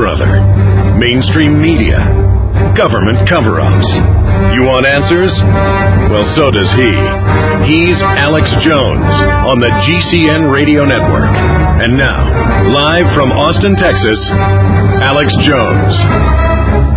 or other. Mainstream media. Government cover-ups. You want answers? Well, so does he. He's Alex Jones on the GCN Radio Network. And now, live from Austin, Texas, Alex Jones.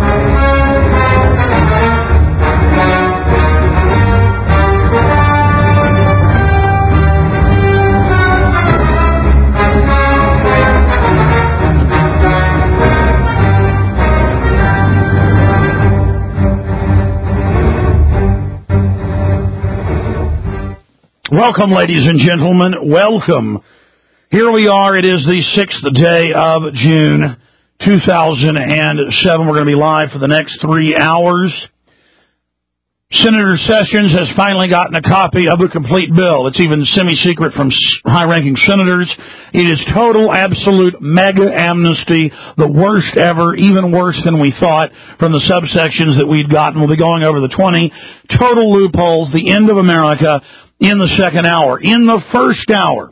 Welcome, ladies and gentlemen. Welcome. Here we are. It is the 6th day of June, 2007. We're going to be live for the next 3 hours. Senator Sessions has finally gotten a copy of the complete bill. It's even semi-secret from high-ranking senators. It is total, absolute, mega amnesty, the worst ever, even worse than we thought from the subsections that we'd gotten. We'll be going over the 20 total loopholes, the end of America, in the second hour. In the first hour,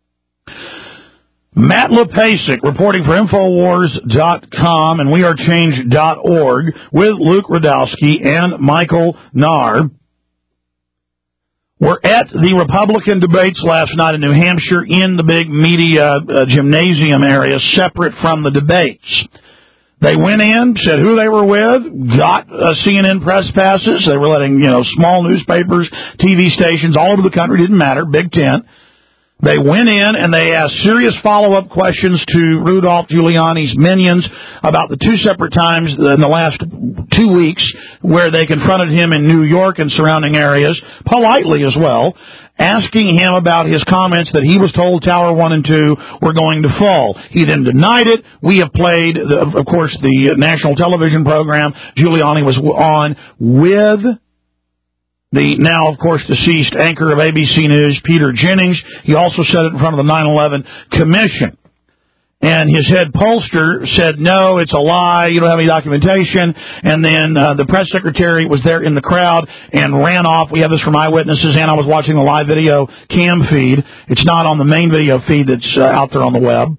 Matt Lepasic reporting for Infowars.com and WeAreChange.org with Luke Rudkowski and Michael Narr. We're at the Republican debates last night in New Hampshire in the big media gymnasium area, separate from the debates. They went in, said who they were with, got CNN press passes. They were letting, small newspapers, TV stations all over the country, didn't matter, Big Tent. They went in and they asked serious follow-up questions to Rudolph Giuliani's minions about the two separate times in the last 2 weeks where they confronted him in New York and surrounding areas, politely as well, asking him about his comments that he was told Tower 1 and 2 were going to fall. He then denied it. We have played, of course, the national television program Giuliani was on with the now, of course, deceased anchor of ABC News, Peter Jennings. He also said it in front of the 9/11 Commission. And his head pollster said, no, it's a lie, you don't have any documentation. And then the press secretary was there in the crowd and ran off. We have this from eyewitnesses, and I was watching the live video cam feed. It's not on the main video feed that's out there on the web.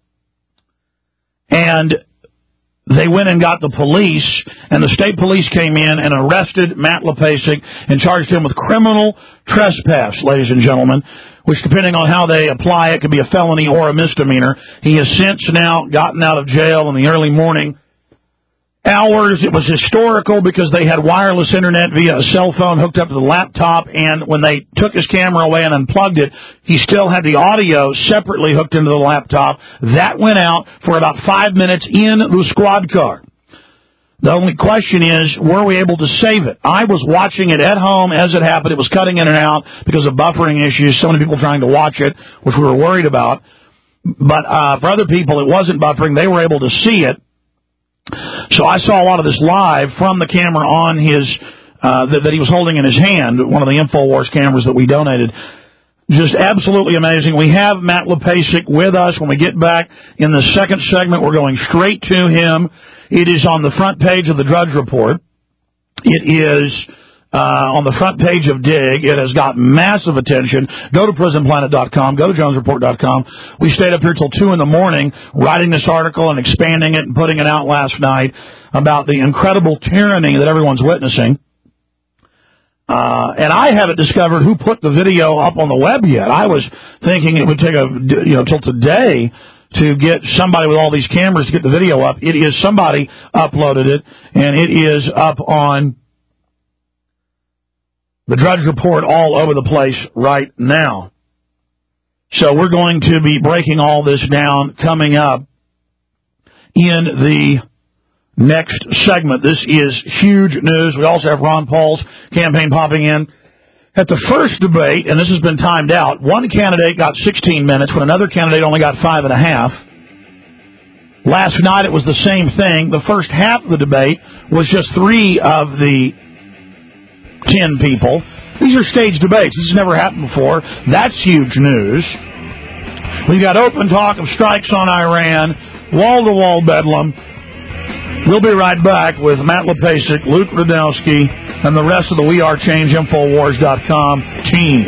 And they went and got the police, and the state police came in and arrested Matt Lepasic and charged him with criminal trespass, ladies and gentlemen, which, depending on how they apply it, could be a felony or a misdemeanor. He has since now gotten out of jail in the early morning hours. It was historical because they had wireless internet via a cell phone hooked up to the laptop, and when they took his camera away and unplugged it, he still had the audio separately hooked into the laptop. That went out for about 5 minutes in the squad car. The only question is, were we able to save it? I was watching it at home as it happened. It was cutting in and out because of buffering issues, so many people trying to watch it, which we were worried about. But for other people, it wasn't buffering. They were able to see it. So I saw a lot of this live from the camera on his that he was holding in his hand, one of the InfoWars cameras that we donated. Just absolutely amazing. We have Matt Lepasic with us. When we get back in the second segment, we're going straight to him. It is on the front page of the Drudge Report. It is on the front page of Dig. It has got massive attention. Go to prisonplanet.com. Go to jonesreport.com. We stayed up here till 2 in the morning writing this article and expanding it and putting it out last night about the incredible tyranny that everyone's witnessing. And I haven't discovered who put the video up on the web yet. I was thinking it would take till today to get somebody with all these cameras to get the video up. It is somebody uploaded it, and it is up on the Drudge Report all over the place right now. So we're going to be breaking all this down coming up in the next segment. This is huge news. We also have Ron Paul's campaign popping in. At the first debate, and this has been timed out, one candidate got 16 minutes when another candidate only got 5.5. Last night it was the same thing. The first half of the debate was just 3 of the 10 people. These are staged debates. This has never happened before. That's huge news. We've got open talk of strikes on Iran, wall-to-wall bedlam. We'll be right back with Matt Lepasic, Luke Rudkowski, and the rest of the We Are Change Infowars.com team.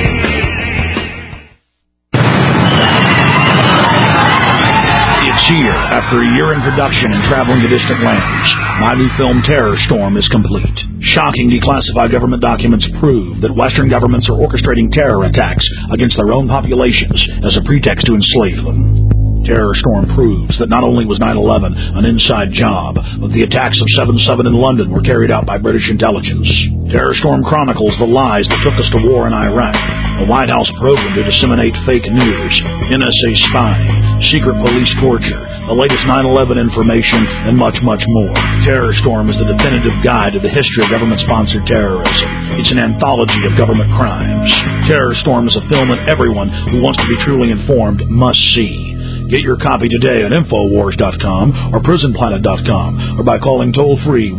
It's here. After a year in production and traveling to distant lands, my new film Terror Storm is complete. Shocking declassified government documents prove that Western governments are orchestrating terror attacks against their own populations as a pretext to enslave them. Terror Storm proves that not only was 9/11 an inside job, but the attacks of 7/7 in London were carried out by British intelligence. Terror Storm chronicles the lies that took us to war in Iraq, a White House program to disseminate fake news, NSA spying, secret police torture, the latest 9/11 information, and much, much more. Terror Storm is the definitive guide to the history of government-sponsored terrorism. It's an anthology of government crimes. Terror Storm is a film that everyone who wants to be truly informed must see. Get your copy today at Infowars.com or PrisonPlanet.com or by calling toll-free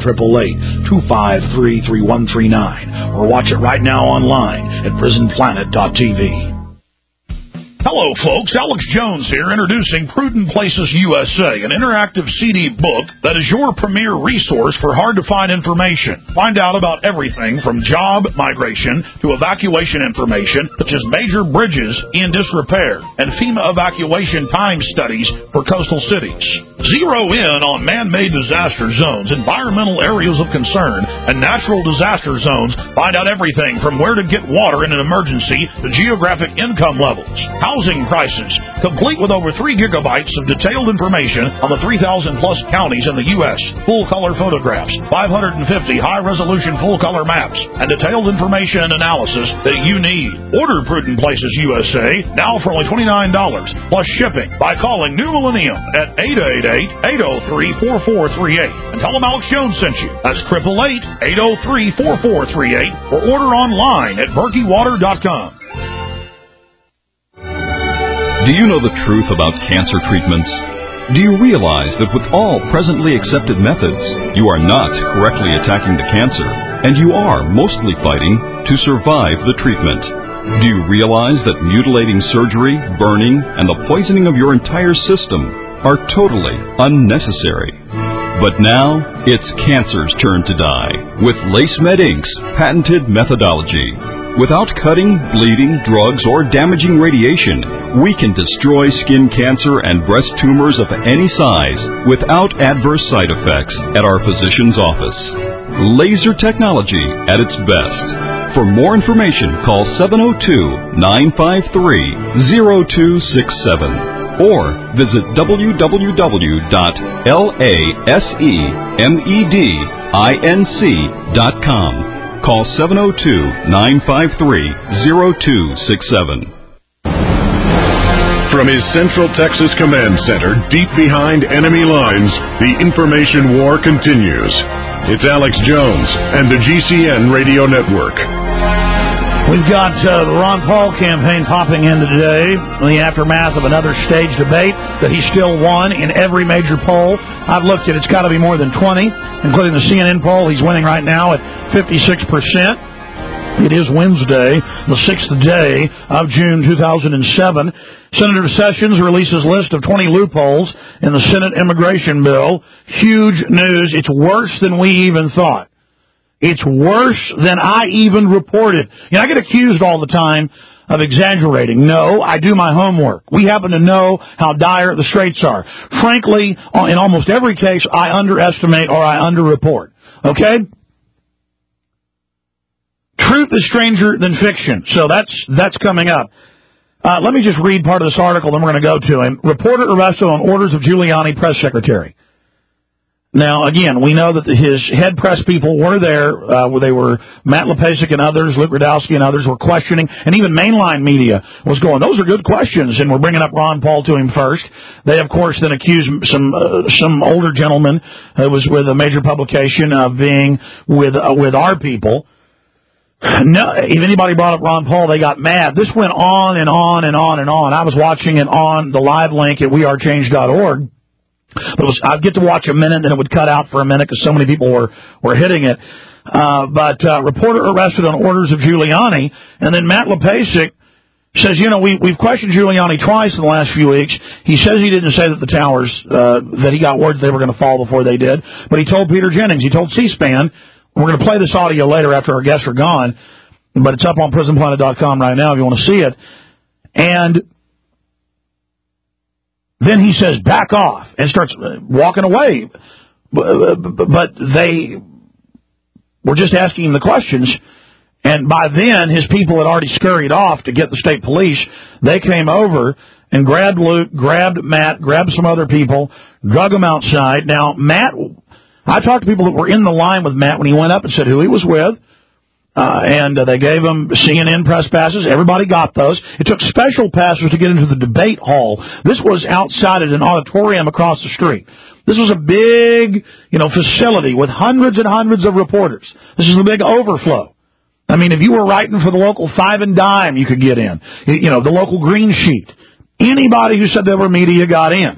1-888-253-3139 or watch it right now online at PrisonPlanet.tv. Hello, folks. Alex Jones here, introducing Prudent Places USA, an interactive CD book that is your premier resource for hard-to-find information. Find out about everything from job migration to evacuation information, such as major bridges in disrepair and FEMA evacuation time studies for coastal cities. Zero in on man-made disaster zones, environmental areas of concern, and natural disaster zones. Find out everything from where to get water in an emergency to geographic income levels. Housing prices, complete with over 3 gigabytes of detailed information on the 3,000-plus counties in the U.S., full-color photographs, 550 high-resolution full-color maps, and detailed information and analysis that you need. Order Prudent Places USA now for only $29, plus shipping, by calling New Millennium at 888-803-4438. And tell them Alex Jones sent you. That's 888-803-4438, or order online at BerkeyWater.com. Do you know the truth about cancer treatments? Do you realize that with all presently accepted methods, you are not correctly attacking the cancer, and you are mostly fighting to survive the treatment? Do you realize that mutilating surgery, burning, and the poisoning of your entire system are totally unnecessary? But now, it's cancer's turn to die with LaceMed Inc.'s patented methodology. Without cutting, bleeding, drugs, or damaging radiation, we can destroy skin cancer and breast tumors of any size without adverse side effects at our physician's office. Laser technology at its best. For more information, call 702-953-0267 or visit www.lasemedinc.com. Call 702-953-0267. From his Central Texas Command Center, deep behind enemy lines, the information war continues. It's Alex Jones and the GCN Radio Network. We've got the Ron Paul campaign popping in today in the aftermath of another stage debate that he still won in every major poll. I've looked at it. It's got to be more than 20, including the CNN poll. He's winning right now at 56%. It is Wednesday, the 6th day of June 2007. Senator Sessions releases list of 20 loopholes in the Senate immigration bill. Huge news. It's worse than we even thought. It's worse than I even reported. You know, I get accused all the time of exaggerating. No, I do my homework. We happen to know how dire the straits are. Frankly, in almost every case, I underestimate or I underreport. Okay? Truth is stranger than fiction. So that's coming up. Let me just read part of this article, then we're going to go to him. Reporter arrested on orders of Giuliani press secretary. Now, again, we know that his head press people were there, where they were Matt Lepasic and others, Luke Rudowski and others were questioning, and even mainline media was going, those are good questions, and we're bringing up Ron Paul to him first. They, of course, then accused some older gentleman who was with a major publication of being with our people. No, if anybody brought up Ron Paul, they got mad. This went on and on and on and on. I was watching it on the live link at wearechange.org. But I'd get to watch a minute, then it would cut out for a minute because so many people were hitting it. But reporter arrested on orders of Giuliani, and then Matt Lepasic says, you know, we've questioned Giuliani twice in the last few weeks. He says he didn't say that the towers, that he got word they were going to fall before they did, but he told Peter Jennings, he told C-SPAN, we're going to play this audio later after our guests are gone, but it's up on PrisonPlanet.com right now if you want to see it. And Then he says, back off, and starts walking away. But they were just asking him the questions, and by then his people had already scurried off to get the state police. They came over and grabbed Luke, grabbed Matt, grabbed some other people, drug them outside. Now, Matt, I talked to people that were in the line with Matt when he went up and said who he was with. And they gave him CNN press passes. Everybody got those. It took special passes to get into the debate hall. This was outside at an auditorium across the street. This was a big, facility with hundreds and hundreds of reporters. This is a big overflow. I mean, if you were writing for the local Five and Dime, you could get in. The local Green Sheet. Anybody who said they were media got in.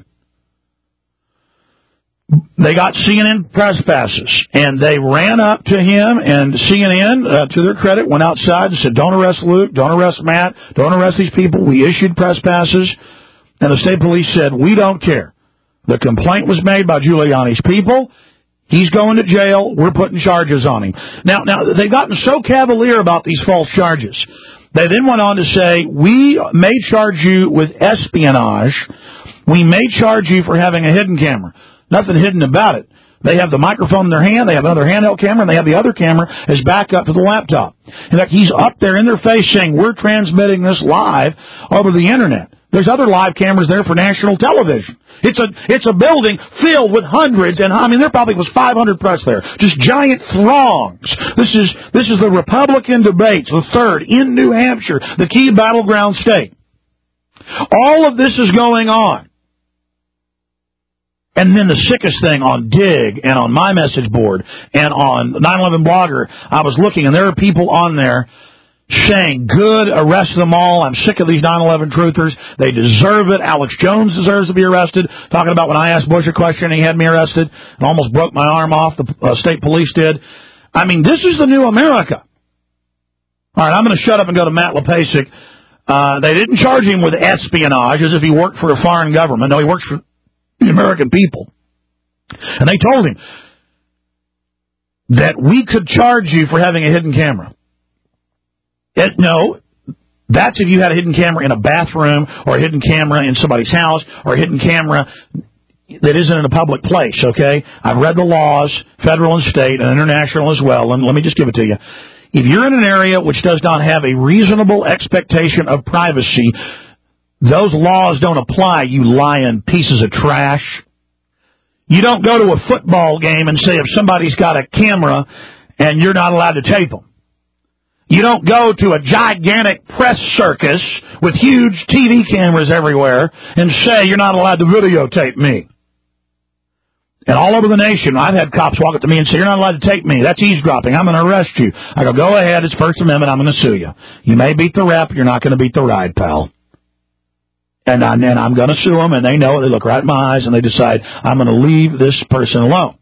They got CNN press passes, and they ran up to him, and CNN, to their credit, went outside and said, don't arrest Luke, don't arrest Matt, don't arrest these people. We issued press passes, and the state police said, we don't care. The complaint was made by Giuliani's people. He's going to jail. We're putting charges on him. Now, they've gotten so cavalier about these false charges. They then went on to say, we may charge you with espionage. We may charge you for having a hidden camera. Nothing hidden about it. They have the microphone in their hand, they have another handheld camera, and they have the other camera as backup to the laptop. In fact, he's up there in their face saying, we're transmitting this live over the Internet. There's other live cameras there for national television. It's a building filled with hundreds, and there probably was 500 press there. Just giant throngs. This is the Republican debates, the third, in New Hampshire, the key battleground state. All of this is going on. And then the sickest thing on Dig and on my message board and on 9/11 Blogger, I was looking, and there are people on there saying, good, arrest them all. I'm sick of these 9/11 truthers. They deserve it. Alex Jones deserves to be arrested. Talking about when I asked Bush a question, he had me arrested and almost broke my arm off. The state police did. This is the new America. All right, I'm going to shut up and go to Matt Lepasic. They didn't charge him with espionage as if he worked for a foreign government. No, he works for the American people. And they told him that we could charge you for having a hidden camera. No, that's if you had a hidden camera in a bathroom or a hidden camera in somebody's house or a hidden camera that isn't in a public place, okay? I've read the laws, federal and state and international as well, and let me just give it to you. If you're in an area which does not have a reasonable expectation of privacy, those laws don't apply, you lying pieces of trash. You don't go to a football game and say if somebody's got a camera and you're not allowed to tape them. You don't go to a gigantic press circus with huge TV cameras everywhere and say you're not allowed to videotape me. And all over the nation, I've had cops walk up to me and say, you're not allowed to tape me. That's eavesdropping. I'm going to arrest you. I go ahead. It's First Amendment. I'm going to sue you. You may beat the rep. You're not going to beat the ride, pal. And I'm going to sue them, and they know it. They look right in my eyes, and they decide, I'm going to leave this person alone.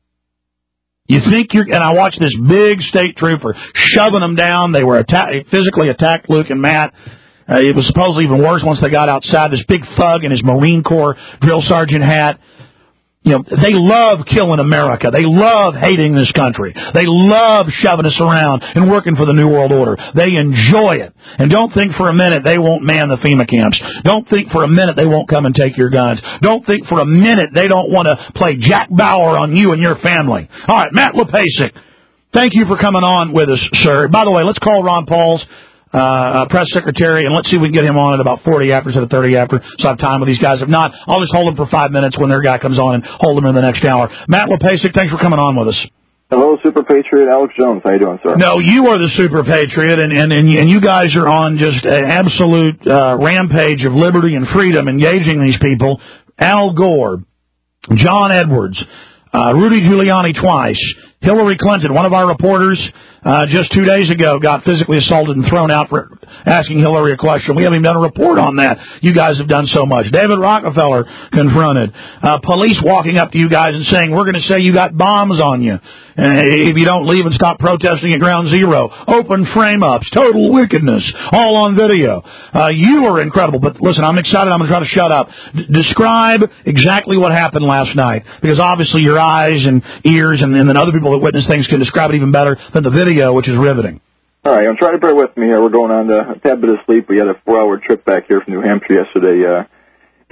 You think and I watched this big state trooper shoving them down. They were physically attacked Luke and Matt. It was supposedly even worse once they got outside. This big thug in his Marine Corps drill sergeant hat. They love killing America. They love hating this country. They love shoving us around and working for the New World Order. They enjoy it. And don't think for a minute they won't man the FEMA camps. Don't think for a minute they won't come and take your guns. Don't think for a minute they don't want to play Jack Bauer on you and your family. All right, Matt Lepasic, thank you for coming on with us, sir. By the way, let's call Ron Pauls, press secretary, and let's see if we can get him on at about 40 after instead of 30 after, so I have time with these guys. If not, I'll just hold him for 5 minutes when their guy comes on and hold him in the next hour. Matt Lepasic, thanks for coming on with us. Hello, Super Patriot Alex Jones. How you doing, sir? No, you are the Super Patriot, and you guys are on just an absolute rampage of liberty and freedom, engaging these people. Al Gore, John Edwards, Rudy Giuliani twice, Hillary Clinton, one of our reporters just 2 days ago got physically assaulted and thrown out for asking Hillary a question. We haven't even done a report on that. You guys have done so much. David Rockefeller confronted. Police walking up to you guys and saying, we're going to say you got bombs on you if you don't leave and stop protesting at Ground Zero. Open frame-ups, total wickedness, all on video. You are incredible. But listen, I'm excited. I'm going to try to shut up. Describe exactly what happened last night, because obviously your eyes and ears and then other people that witness things can describe it even better than the video, which is riveting. All right, I'm trying to bear with me here. We're going on a tad bit of sleep. We had a 4-hour trip back here from New Hampshire yesterday.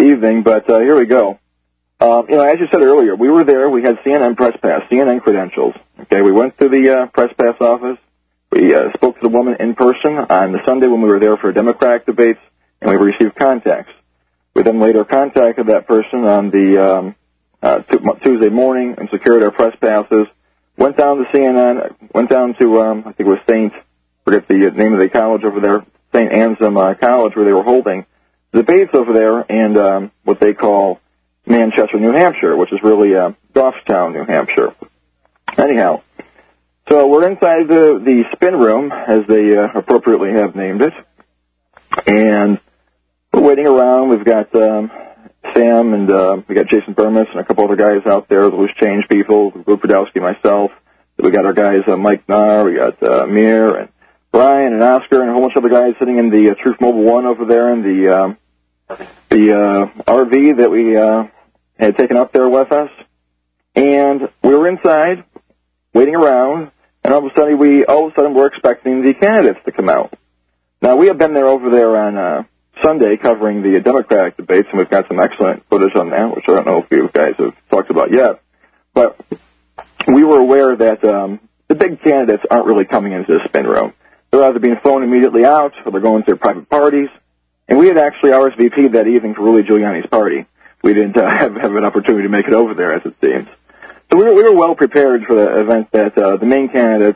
evening, but here we go. As you said earlier, we were there. We had CNN press pass, CNN credentials. Okay, we went to the press pass office. We spoke to the woman in person on the Sunday when we were there for Democratic debates, and we received contacts. We then later contacted that person on the Tuesday morning and secured our press passes. Went down to CNN, went down to, I think it was forget the name of the college over there, St. Anselm College, where they were holding debates over there, and what they call Manchester, New Hampshire, which is really Goffstown, New Hampshire. Anyhow, so we're inside the spin room, as they appropriately have named it, and we're waiting around. We've got Sam, and we got Jason Burmis and a couple other guys out there, the loose change people, Luke Rudowski, myself. We got our guys, Mike Nahr, we got Amir, and Brian, and Oscar, and a whole bunch of other guys sitting in the Truth Mobile 1 over there in the RV that we had taken up there with us. And we were inside, waiting around, and all of a sudden we're expecting the candidates to come out. Now, we have been there over there on Sunday covering the Democratic debates, and we've got some excellent footage on that, which I don't know if you guys have talked about yet. But we were aware that the big candidates aren't really coming into the spin room. They're either being flown immediately out, or they're going to their private parties. And we had actually RSVP'd that evening for Rudy Giuliani's party. We didn't have an opportunity to make it over there, as it seems. So we were well prepared for the event that the main candidates,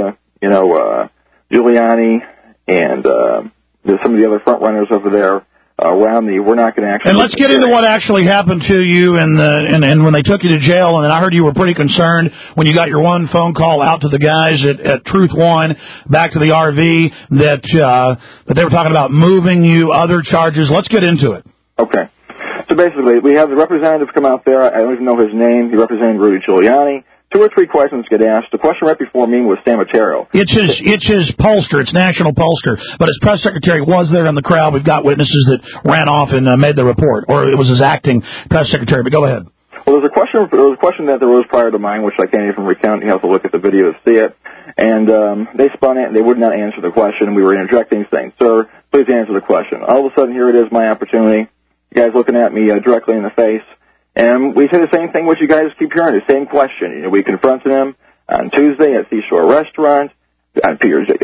Giuliani and some of the other front runners over there around me, we're not going to actually. And let's get into what actually happened to you and when they took you to jail. And then I heard you were pretty concerned when you got your one phone call out to the guys at Truth One back to the RV that they were talking about moving you, other charges. Let's get into it. Okay. So basically, we have the representative come out there. I don't even know his name. He represented Rudy Giuliani. 2 or 3 questions get asked. The question right before me was Sam Otero. It's his pollster. It's National Pollster. But his press secretary was there in the crowd. We've got witnesses that ran off and made the report. Or it was his acting press secretary. But go ahead. Well, there was a question that arose prior to mine, which I can't even recount. You have to look at the video to see it. And they spun it, and they would not answer the question. And we were interjecting, saying, "Sir, please answer the question." All of a sudden, here it is, my opportunity. You guys looking at me directly in the face. And we say the same thing which you guys keep hearing, the same question. We confronted him on Tuesday at Seashore Restaurant, on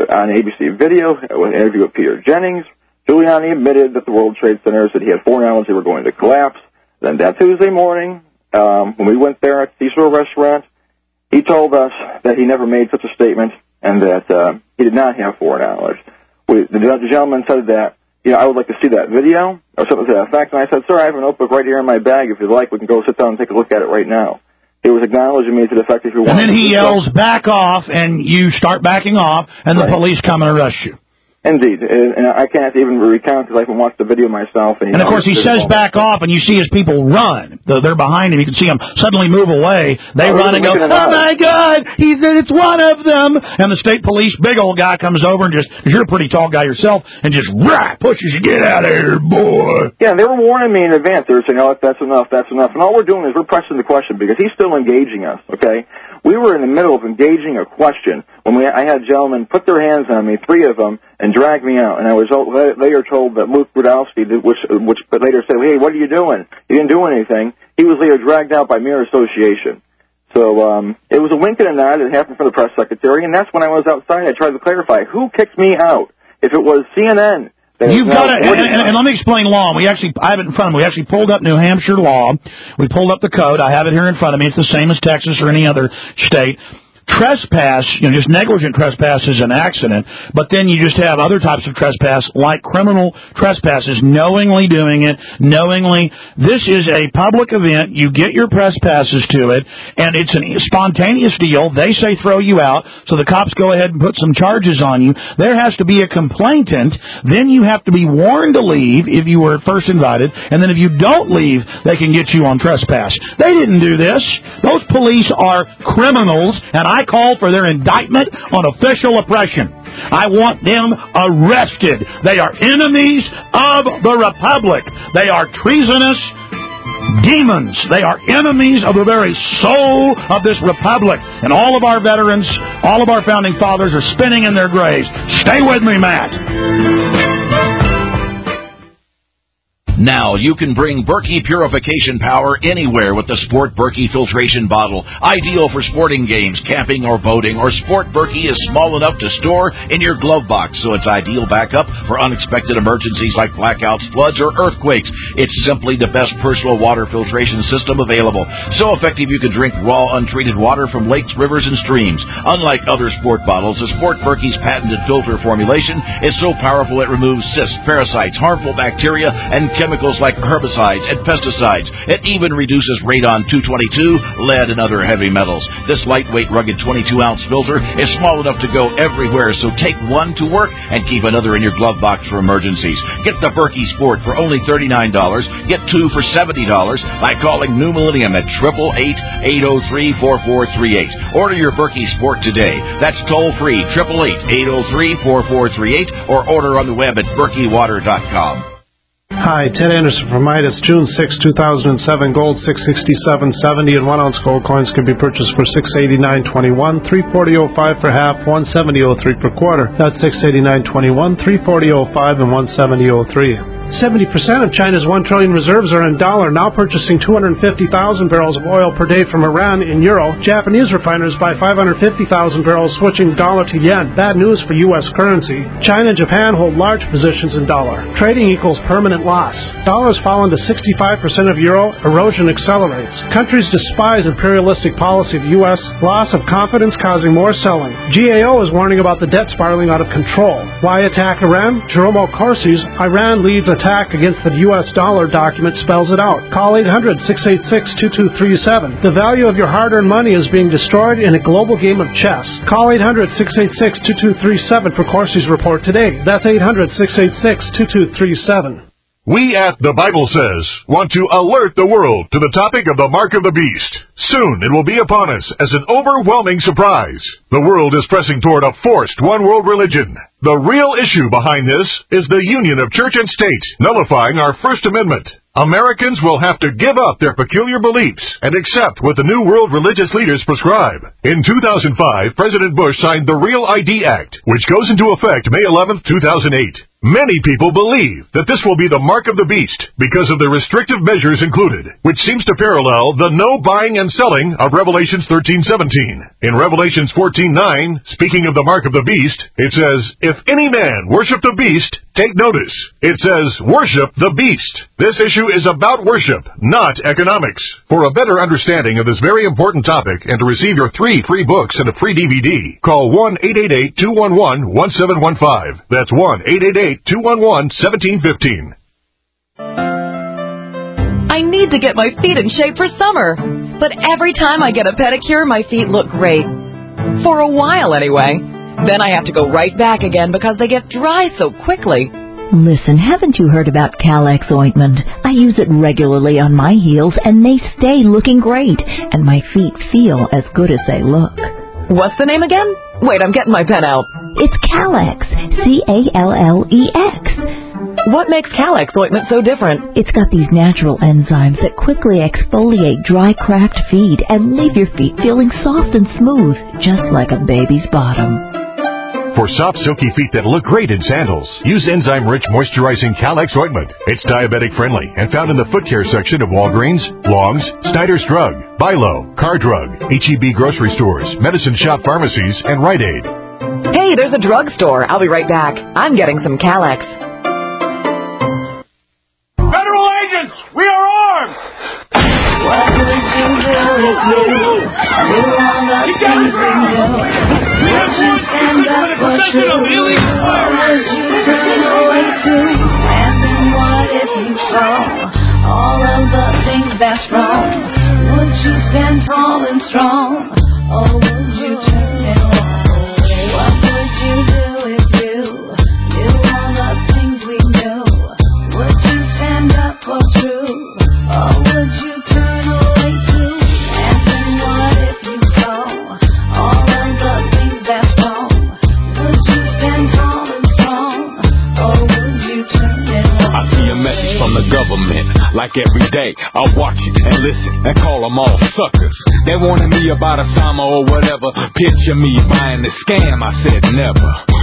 ABC Video, with an interview with Peter Jennings. Giuliani admitted that the World Trade Center said he had foreknowledge they were going to collapse. Then that Tuesday morning, when we went there at Seashore Restaurant, he told us that he never made such a statement and that he did not have foreknowledge. The gentleman said that, I would like to see that video, or something to that effect. And I said, "Sir, I have a notebook right here in my bag. If you'd like, we can go sit down and take a look at it right now." He was acknowledging me to the effect that he wanted. And then he yells, "Back off," and you start backing off, and the police come and arrest you. Indeed, and I can't even recount because I can watch the video myself. And of course, he says back off, and you see his people run. They're behind him. You can see them suddenly move away. They run and go, "Oh, my God, it's one of them." And the state police, big old guy, comes over and just, because you're a pretty tall guy yourself, and just pushes you, "Get out of here, boy." Yeah, they were warning me in advance. They were saying, "Oh, that's enough, that's enough." And all we're doing is we're pressing the question because he's still engaging us, okay? We were in the middle of engaging a question when I had gentlemen put their hands on me, 3 of them, and drag me out. And I was later told that Luke Rudowski, which later said, "Hey, what are you doing? You didn't do anything." He was later dragged out by mere association. So it was a wink and a nod. It happened for the press secretary, and that's when I was outside. I tried to clarify who kicked me out. If it was CNN. You've got to, and let me explain law. I have it in front of me. We actually pulled up New Hampshire law. We pulled up the code. I have it here in front of me. It's the same as Texas or any other state. Trespass, just negligent trespass is an accident, but then you just have other types of trespass, like criminal trespasses, knowingly doing it, knowingly. This is a public event. You get your press passes to it, and it's a spontaneous deal. They say throw you out, so the cops go ahead and put some charges on you. There has to be a complainant. Then you have to be warned to leave if you were first invited, and then if you don't leave, they can get you on trespass. They didn't do this. Those police are criminals, and I call for their indictment on official oppression. I want them arrested. They are enemies of the Republic. They are treasonous demons. They are enemies of the very soul of this Republic. And all of our veterans, all of our founding fathers are spinning in their graves. Stay with me, Matt. Now you can bring Berkey purification power anywhere with the Sport Berkey filtration bottle. Ideal for sporting games, camping, or boating. Or Sport Berkey is small enough to store in your glove box, so it's ideal backup for unexpected emergencies like blackouts, floods, or earthquakes. It's simply the best personal water filtration system available. So effective you can drink raw, untreated water from lakes, rivers, and streams. Unlike other sport bottles, the Sport Berkey's patented filter formulation is so powerful it removes cysts, parasites, harmful bacteria, and chemicals like herbicides and pesticides. It even reduces radon-222, lead, and other heavy metals. This lightweight, rugged 22-ounce filter is small enough to go everywhere, so take one to work and keep another in your glove box for emergencies. Get the Berkey Sport for only $39. Get two for $70 by calling New Millennium at 888-803-4438. Order your Berkey Sport today. That's toll-free, 888-803-4438, or order on the web at berkeywater.com. Hi, Ted Anderson from Midas. June 6, 2007. Gold 667.70 and 1 ounce gold coins can be purchased for $689.21, $340.05 for half, $170.03 per quarter. That's $689.21, $340.05 and $170.03. 70% of China's 1 trillion reserves are in dollar, now purchasing 250,000 barrels of oil per day from Iran in euro. Japanese refiners buy 550,000 barrels, switching dollar to yen. Bad news for U.S. currency. China and Japan hold large positions in dollar. Trading equals permanent loss. Dollar's fallen to 65% of euro. Erosion accelerates. Countries despise imperialistic policy of U.S. Loss of confidence causing more selling. GAO is warning about the debt spiraling out of control. Why attack Iran? Jerome Corsi's Iran leads attack against the U.S. dollar document spells it out. Call 800-686-2237. The value of your hard-earned money is being destroyed in a global game of chess. Call 800-686-2237 for Corsi's report today. That's 800-686-2237. We at The Bible Says want to alert the world to the topic of the Mark of the Beast. Soon it will be upon us as an overwhelming surprise. The world is pressing toward a forced one-world religion. The real issue behind this is the union of church and state, nullifying our First Amendment. Americans will have to give up their peculiar beliefs and accept what the New World religious leaders prescribe. In 2005, President Bush signed the Real ID Act, which goes into effect May 11, 2008. Many people believe that this will be the mark of the beast because of the restrictive measures included, which seems to parallel the no buying and selling of Revelations 13:17. In Revelations 14:9, speaking of the mark of the beast, it says, "If any man worship the beast, take notice." It says, "Worship the beast." This issue is about worship, not economics. For a better understanding of this very important topic and to receive your 3 free books and a free DVD, call 1-888-211-1715. That's 1-888-211-1715. I need to get my feet in shape for summer, but every time I get a pedicure, my feet look great. For a while, anyway. Then I have to go right back again because they get dry so quickly. Listen, haven't you heard about Calex ointment? I use it regularly on my heels, and they stay looking great, and my feet feel as good as they look. What's the name again? Wait, I'm getting my pen out. It's Calex. C-A-L-L-E-X. What makes Calex ointment so different? It's got these natural enzymes that quickly exfoliate dry, cracked feet and leave your feet feeling soft and smooth, just like a baby's bottom. For soft, silky feet that look great in sandals, use enzyme-rich moisturizing Calex ointment. It's diabetic-friendly and found in the foot care section of Walgreens, Long's, Snyder's Drug, Bilo, Car Drug, H-E-B grocery stores, medicine shop pharmacies, and Rite Aid. Hey, there's a drugstore. I'll be right back. I'm getting some Calex. Federal agents, we are armed! What would you do if you knew all the things we know? Would you stand up for truth? Or would you turn away too? And then what if you saw all of the things that's wrong? Would you stand tall and strong? Or would you turn and walk away? What would you do if you knew all the things we know? Would you stand up for truth? Or would you turn away too? And then what if you saw all of the things that's wrong? Would you stand tall and strong? Or would you turn and walk? I see a message from the government. Like every day, I watch it and listen and call them all suckers. They wanted me about Osama or whatever. Picture me buying the scam, I said never.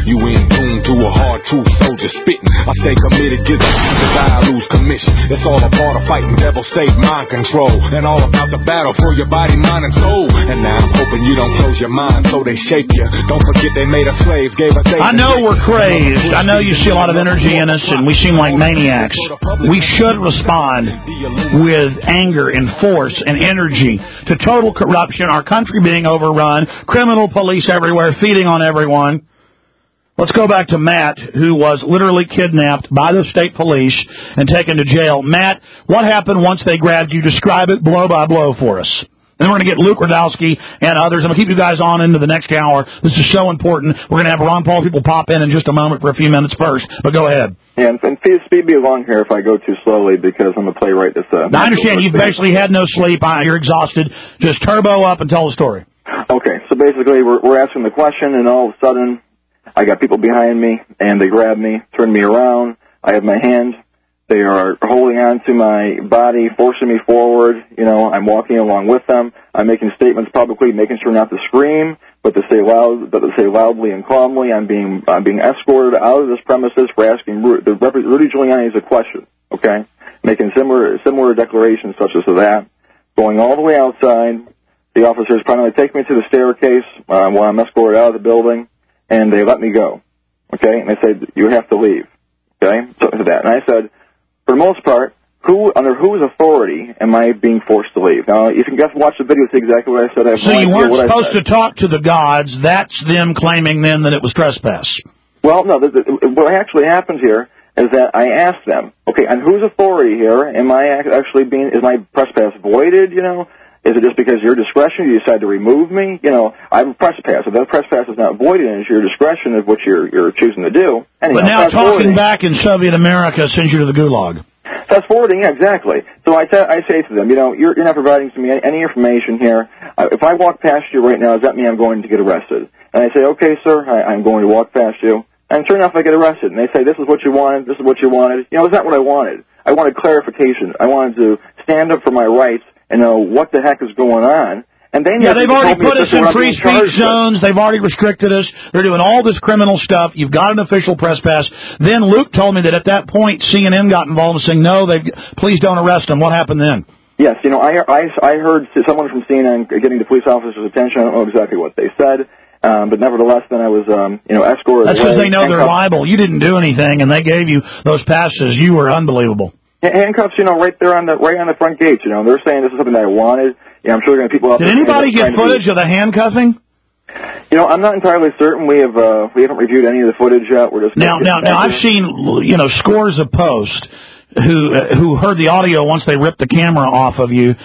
You in tune to a hard truth soldier spitting. I stay committed, get the desire, lose commission. It's all a part of fighting devil state mind control. And all about the battle for your body, mind, and soul. And now I'm hoping you don't close your mind so they shape you. Don't forget they made us slaves, gave us... I know we're crazed. I know you see a lot of energy in us, and we seem like maniacs. We should respond with anger and force and energy to total corruption, our country being overrun, criminal police everywhere, feeding on everyone. Let's go back to Matt, who was literally kidnapped by the state police and taken to jail. Matt, what happened once they grabbed you? Describe it blow by blow for us. Then we're going to get Luke Radowski and others. I'm going to keep you guys on into the next hour. This is so important. We're going to have Ron Paul people pop in just a moment for a few minutes first. But go ahead. Yeah, and speed me along here if I go too slowly because I'm a playwright. I understand. You've basically had no sleep. You're exhausted. Just turbo up and tell the story. Okay, so basically we're asking the question, and all of a sudden I got people behind me, and they grab me, turn me around. I have my hand. They are holding on to my body, forcing me forward. You know, I'm walking along with them. I'm making statements publicly, making sure not to scream, but to say loudly and calmly. I'm being escorted out of this premises for asking Rudy Giuliani a question. Okay, making similar declarations such as that. Going all the way outside, the officers finally take me to the staircase while I'm escorted out of the building, and they let me go. Okay, and they said you have to leave. Okay, so that, and I said, for the most part, under whose authority am I being forced to leave? Now, if you can watch the video, see exactly what I said. So you weren't supposed to talk to the gods. That's them claiming then that it was trespass. Well, no. What actually happened here is that I asked them, okay, on whose authority here am I actually being? Is my trespass voided? You know, is it just because your discretion you decide to remove me? You know, I'm a trespass. If that trespass is not voided, and it's your discretion of what you're choosing to do. Anyhow, but now talking back in Soviet America sends you to the gulag. Fast forwarding, yeah, exactly. So I say to them, you know, you're not providing to me any information here. If I walk past you right now, does that mean I'm going to get arrested? And I say, okay, sir, I'm going to walk past you. And sure enough, I get arrested. And they say, this is what you wanted, this is what you wanted. You know, it's not what I wanted. I wanted clarification. I wanted to stand up for my rights and know what the heck is going on. And they've already put us in free speech zones. They've already restricted us. They're doing all this criminal stuff. You've got an official trespass. Then Luke told me that at that point CNN got involved and saying, no, please don't arrest them. What happened then? Yes, you know, I heard someone from CNN getting the police officer's attention. I don't know exactly what they said. But nevertheless, then I was, escorted. That's because they know they're liable. You didn't do anything, and they gave you those passes. You were unbelievable. Handcuffs, you know, right on the front gate. You know, they're saying this is something that I wanted. Yeah, I'm sure there are people out there. Did anybody get footage of the handcuffing? You know, I'm not entirely certain. We haven't reviewed any of the footage yet. We're just now. I've seen scores of posts who heard the audio once they ripped the camera off of you.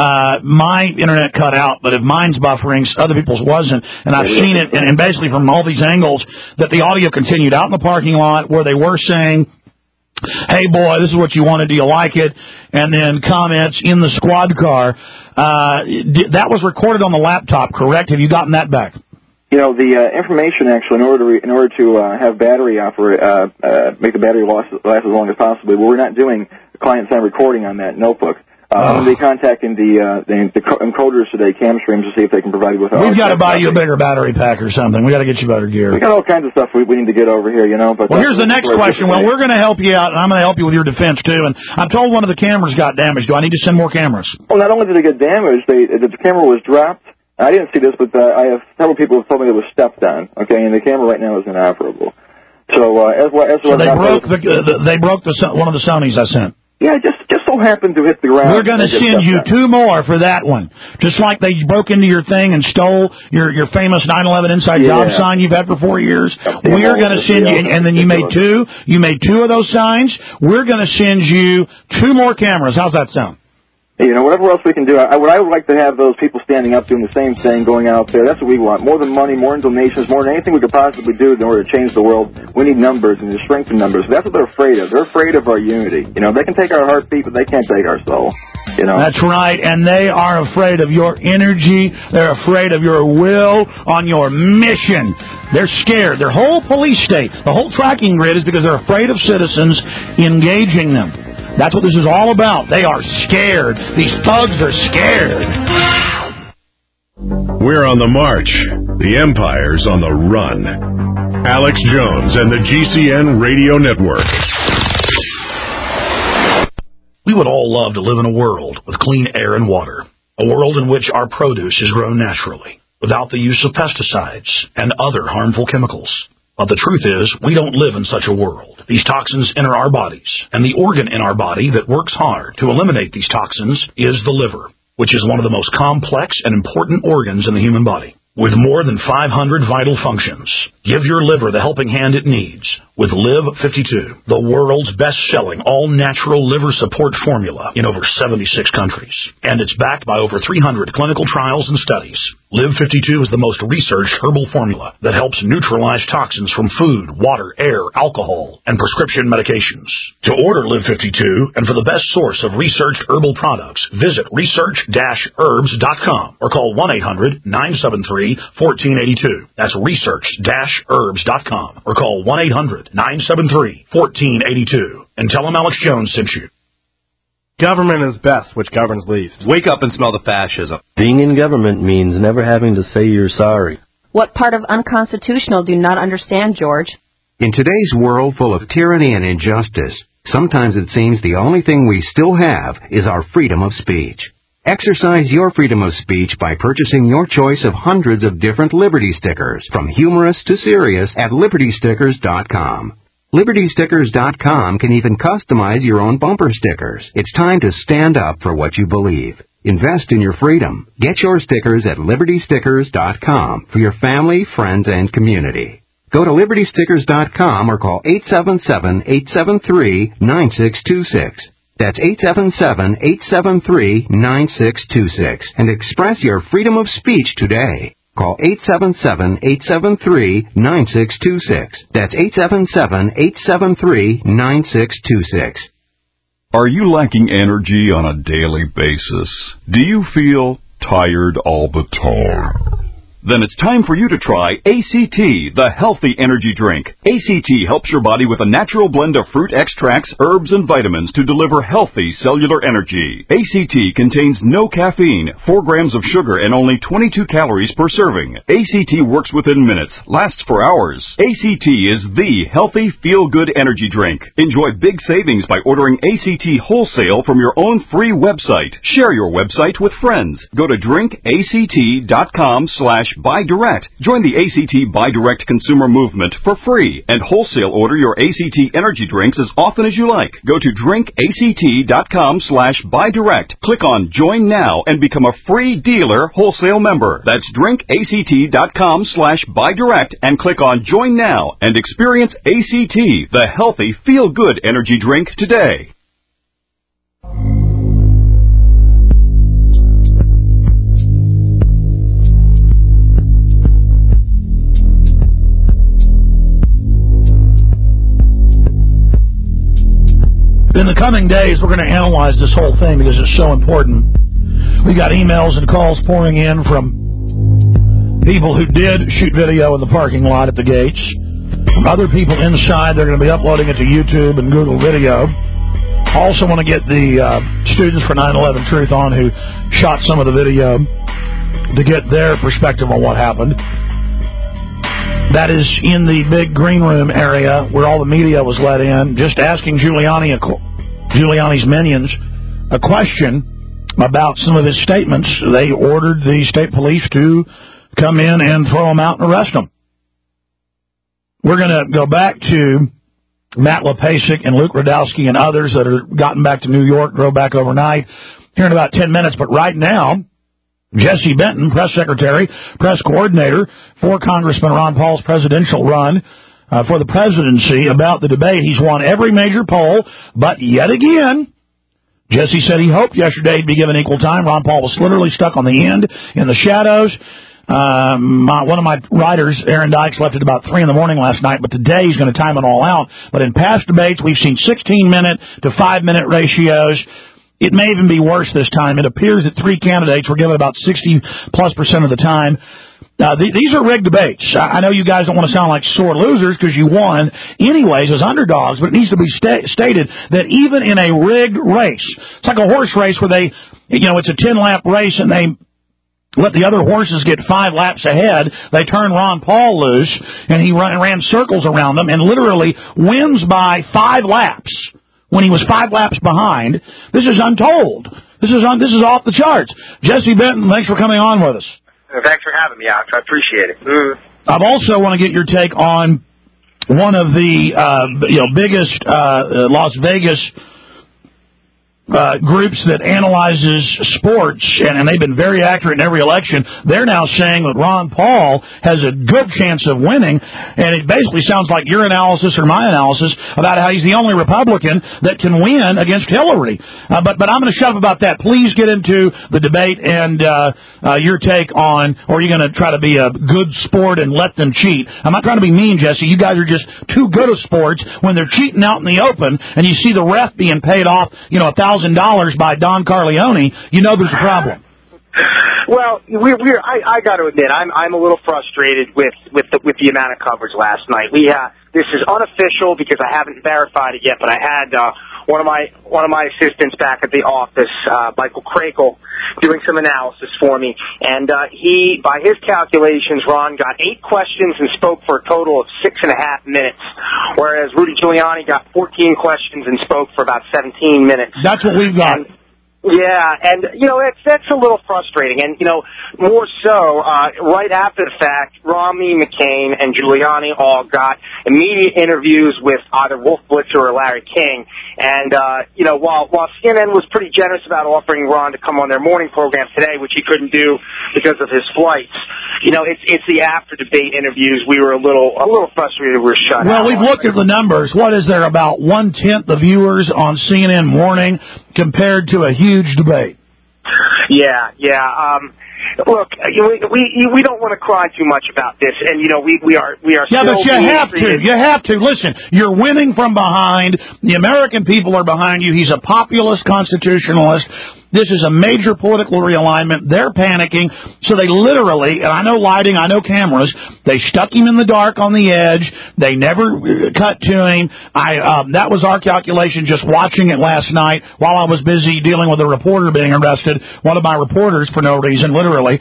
My internet cut out, but if mine's buffering, other people's wasn't. And I've seen it, and basically from all these angles, that the audio continued out in the parking lot where they were saying, hey, boy, this is what you wanted. Do you like it? And then comments in the squad car. That was recorded on the laptop, correct? Have you gotten that back? You know, the information actually, in order to have battery make the battery last as long as possible. We're not doing client-side recording on that notebook. I'm going to be contacting the encoders today, Camstream, to see if they can provide you with. We've got to buy you a bigger battery pack or something. We got to get you better gear. We got all kinds of stuff we need to get over here, you know. But here's the next question. Well, we're going to help you out, and I'm going to help you with your defense too. And I'm told one of the cameras got damaged. Do I need to send more cameras? Well, not only did it get damaged, the camera was dropped. I didn't see this, but I have several people who told me it was stepped on. Okay, and the camera right now is inoperable. So they broke one of the Sonys I sent. Yeah, just so happened to hit the ground. We're going to send you 2 more for that one. Just like they broke into your thing and stole your famous 9/11 inside job sign you've had for 4 years. We're going to send you, and then you made 2. You made 2 of those signs. We're going to send you 2 more cameras. How's that sound? You know, whatever else we can do. I would like to have those people standing up doing the same thing, going out there. That's what we want. More than money, more than donations, more than anything we could possibly do in order to change the world. We need numbers and the strength in numbers. That's what they're afraid of. They're afraid of our unity. You know, they can take our heartbeat, but they can't take our soul. You know. That's right, and they are afraid of your energy. They're afraid of your will on your mission. They're scared. Their whole police state, the whole tracking grid is because they're afraid of citizens engaging them. That's what this is all about. They are scared. These thugs are scared. We're on the march. The Empire's on the run. Alex Jones and the GCN Radio Network. We would all love to live in a world with clean air and water, a world in which our produce is grown naturally, without the use of pesticides and other harmful chemicals. But the truth is, we don't live in such a world. These toxins enter our bodies, and the organ in our body that works hard to eliminate these toxins is the liver, which is one of the most complex and important organs in the human body. With more than 500 vital functions, give your liver the helping hand it needs with Live 52, the world's best-selling all-natural liver support formula in over 76 countries. And it's backed by over 300 clinical trials and studies. Live 52 is the most researched herbal formula that helps neutralize toxins from food, water, air, alcohol, and prescription medications. To order Live 52 and for the best source of researched herbal products, visit research-herbs.com or call 1-800-973-1482. That's research-herbs.com or call 1-800-973-1482 and tell them Alex Jones sent you. Government is best, which governs least. Wake up and smell the fascism. Being in government means never having to say you're sorry. What part of unconstitutional do you not understand, George? In today's world full of tyranny and injustice, sometimes it seems the only thing we still have is our freedom of speech. Exercise your freedom of speech by purchasing your choice of hundreds of different Liberty stickers, from humorous to serious, at LibertyStickers.com. LibertyStickers.com can even customize your own bumper stickers. It's time to stand up for what you believe. Invest in your freedom. Get your stickers at LibertyStickers.com for your family, friends, and community. Go to LibertyStickers.com or call 877-873-9626. That's 877-873-9626 and express your freedom of speech today. Call 877-873-9626. That's 877-873-9626. Are you lacking energy on a daily basis? Do you feel tired all the time? Then it's time for you to try ACT, the healthy energy drink. ACT helps your body with a natural blend of fruit extracts, herbs, and vitamins to deliver healthy cellular energy. ACT contains no caffeine, 4 grams of sugar, and only 22 calories per serving. ACT works within minutes, lasts for hours. ACT is the healthy, feel-good energy drink. Enjoy big savings by ordering ACT wholesale from your own free website. Share your website with friends. Go to drinkact.com/buy direct. Join the ACT Buy Direct consumer movement for free and wholesale order your ACT energy drinks as often as you like. Go to drinkact.com/buy direct. Click on Join Now and become a free dealer wholesale member. That's drinkact.com/buy direct and click on Join Now and experience ACT, the healthy feel-good energy drink today. In the coming days, we're going to analyze this whole thing because it's so important. We got emails and calls pouring in from people who did shoot video in the parking lot at the gates. From other people inside, they're going to be uploading it to YouTube and Google Video. Also want to get the students for 9/11 Truth on who shot some of the video to get their perspective on what happened. That is in the big green room area where all the media was let in, just asking Giuliani's minions a question about some of his statements. They ordered the state police to come in and throw him out and arrest him. We're going to go back to Matt Lepasic and Luke Rudowski and others that have gotten back to New York, drove back overnight, here in about 10 minutes. But right now, Jesse Benton, press secretary, press coordinator for Congressman Ron Paul's presidential run for the presidency, about the debate. He's won every major poll, but yet again, Jesse said he hoped yesterday he'd be given equal time. Ron Paul was literally stuck on the end in the shadows. One of my writers, Aaron Dykes, left at about 3 in the morning last night, but today he's going to time it all out. But in past debates, we've seen 16-minute to 5-minute ratios. It may even be worse this time. It appears that 3 candidates were given about 60+% of the time. These are rigged debates. I know you guys don't want to sound like sore losers because you won anyways as underdogs, but it needs to be stated that even in a rigged race, it's like a horse race where it's a 10-lap race and they let the other horses get 5 laps ahead. They turn Ron Paul loose, and he ran circles around them and literally wins by 5 laps when he was 5 laps behind. This is untold. This is off the charts. Jesse Benton, thanks for coming on with us. Thanks for having me, Alex. I appreciate it. I also want to get your take on one of the biggest Las Vegas groups that analyzes sports, and they've been very accurate in every election. They're now saying that Ron Paul has a good chance of winning, and it basically sounds like your analysis or my analysis about how he's the only Republican that can win against Hillary. But I'm going to shut up about that. Please get into the debate and your take on, or are you going to try to be a good sport and let them cheat? I'm not trying to be mean, Jesse. You guys are just too good at sports when they're cheating out in the open, and you see the ref being paid off, $1,000 by Don Corleone, there's a problem. Well, I got to admit, I'm a little frustrated with the amount of coverage last night. This is unofficial because I haven't verified it yet, but I had one of my assistants back at the office, Michael Krakel, doing some analysis for me, and he, by his calculations, Ron got 8 questions and spoke for a total of 6.5 minutes, whereas Rudy Giuliani got 14 questions and spoke for about 17 minutes. That's what we've got. And that's a little frustrating. And, more so, right after the fact, Romney, McCain, and Giuliani all got immediate interviews with either Wolf Blitzer or Larry King. And, while CNN was pretty generous about offering Ron to come on their morning program today, which he couldn't do because of his flights, it's the after-debate interviews. We were a little frustrated we were shut out. Well, we've looked at the numbers. What is there, about 1/10 the viewers on CNN Morning compared to a huge debate? Yeah. Look, we don't want to cry too much about this, and we are. Yeah, but you have to. You have to. Listen, you're winning from behind. The American people are behind you. He's a populist constitutionalist. This is a major political realignment. They're panicking, so they literally, and I know lighting, I know cameras, they stuck him in the dark on the edge. They never cut to him. That was our calculation just watching it last night while I was busy dealing with a reporter being arrested, one of my reporters for no reason, literally.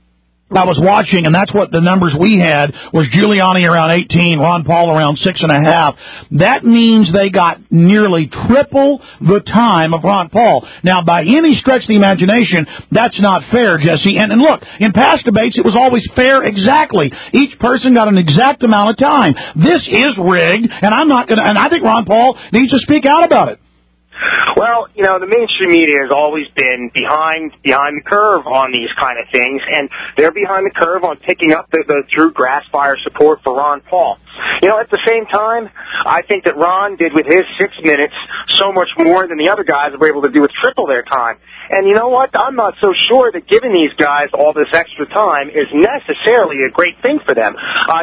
I was watching, and that's what the numbers we had was Giuliani around 18, Ron Paul around 6.5. That means they got nearly triple the time of Ron Paul. Now, by any stretch of the imagination, that's not fair, Jesse. And look, in past debates, it was always fair exactly. Each person got an exact amount of time. This is rigged, and I think Ron Paul needs to speak out about it. Well, the mainstream media has always been behind the curve on these kind of things, and they're behind the curve on picking up the true grass fire support for Ron Paul. At the same time, I think that Ron did with his 6 minutes so much more than the other guys were able to do with triple their time. And you know what? I'm not so sure that giving these guys all this extra time is necessarily a great thing for them.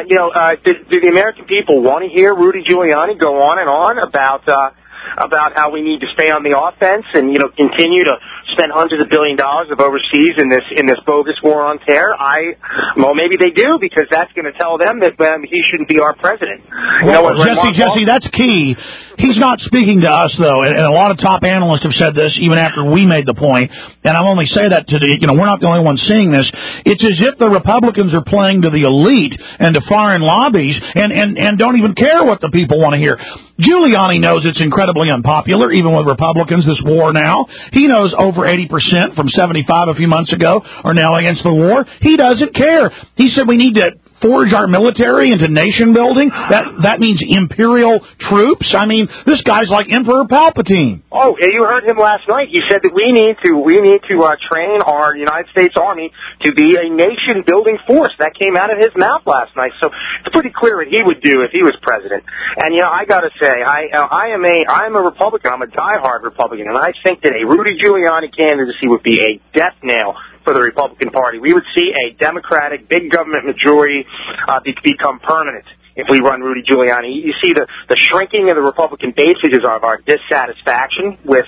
Do the American people want to hear Rudy Giuliani go on and on about how we need to stay on the offense and continue to spend hundreds of billions of dollars overseas in this bogus war on terror? Maybe they do, because that's going to tell them that he shouldn't be our president. Jesse, that's key. He's not speaking to us, though, and a lot of top analysts have said this even after we made the point, and I only say that we're not the only ones seeing this. It's as if the Republicans are playing to the elite and to foreign lobbies and don't even care what the people want to hear. Giuliani knows it's incredibly unpopular, even with Republicans, this war now. He knows over 80% from 75 a few months ago are now against the war. He doesn't care. He said we need to forge our military into nation building. That means imperial troops. I mean, this guy's like Emperor Palpatine. Oh, you heard him last night. He said that we need to train our United States Army to be a nation building force. That came out of his mouth last night. So it's pretty clear what he would do if he was president. And I got to say, I am a Republican. I'm a diehard Republican, and I think that a Rudy Giuliani candidacy would be a death nail for the Republican Party. We would see a Democratic big government majority become permanent if we run Rudy Giuliani. You see the shrinking of the Republican base because of our dissatisfaction with